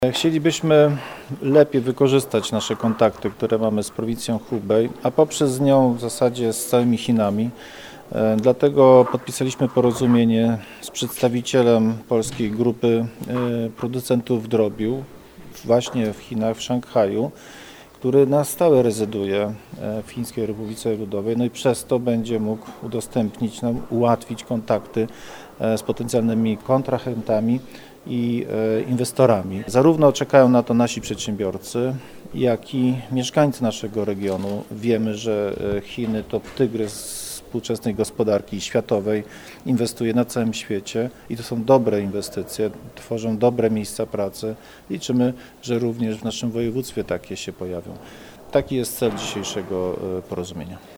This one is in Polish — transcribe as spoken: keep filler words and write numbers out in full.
Chcielibyśmy lepiej wykorzystać nasze kontakty, które mamy z prowincją Hubei, a poprzez nią w zasadzie z całymi Chinami. Dlatego podpisaliśmy porozumienie z przedstawicielem polskiej grupy producentów drobiu właśnie w Chinach, w Szanghaju, który na stałe rezyduje w Chińskiej Republice Ludowej, no i przez to będzie mógł udostępnić nam, ułatwić kontakty z potencjalnymi kontrahentami i inwestorami. Zarówno czekają na to nasi przedsiębiorcy, jak i mieszkańcy naszego regionu. Wiemy, że Chiny to tygrys współczesnej gospodarki światowej, inwestuje na całym świecie i to są dobre inwestycje, tworzą dobre miejsca pracy. Liczymy, że również w naszym województwie takie się pojawią. Taki jest cel dzisiejszego porozumienia.